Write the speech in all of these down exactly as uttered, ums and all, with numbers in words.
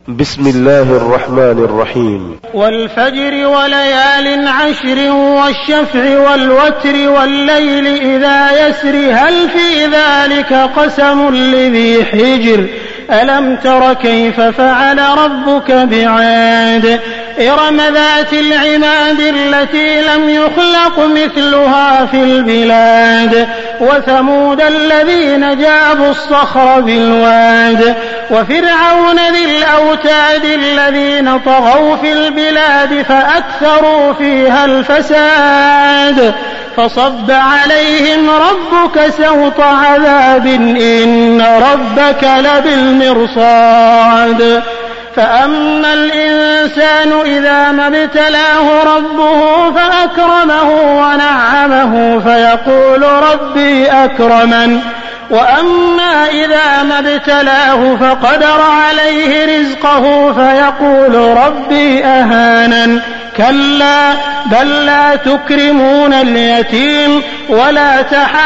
بسم الله الرحمن الرحيم. والفجر وليال عشر والشفع والوتر والليل إذا يسر هل في ذلك قسم لذي حجر ألم تر كيف فعل ربك بعاد إرم ذات العماد التي لم يخلق مثلها في البلاد وثمود الذين جابوا الصخر بالواد وفرعون ذي الأوتاد الذين طغوا في البلاد فأكثروا فيها الفساد فصب عليهم ربك سوط عذاب إن ربك لبالمرصاد فأما الإنسان إذا ما ابتلاه ربه فأكرمه ونعمه فيقول ربي أكرمن وأما إذا ما ابتلاه فقدر عليه رزقه فيقول ربي أهانن كلا بل لا تكرمون اليتيم ولا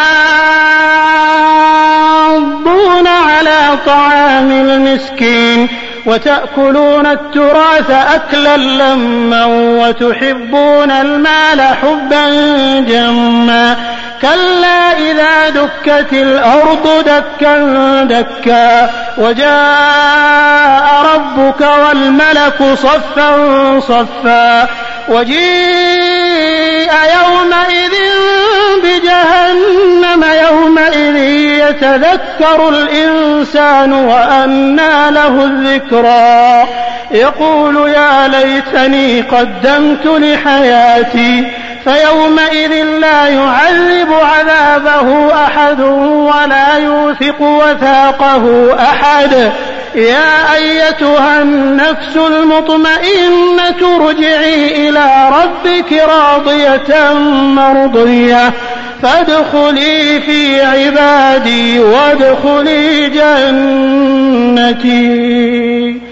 تحاضون على طعام المسكين وتأكلون التراث أكلا لما وتحبون المال حبا جما كلا إذا دكت الأرض دكا دكا وجاء ربك والملك صفا صفا وجيء يومئذ بجهنم يومئذ يتذكر الإنسان وأنى له الذكرى يقول يا ليتني قدمت لحياتي فيومئذ لا يعذب عذابه أحد ولا يوثق وثاقه أحد يا أيتها النفس المطمئنة ارجعي إلى ربك راضية مرضية فادخلي في عبادي وادخلي جنتي.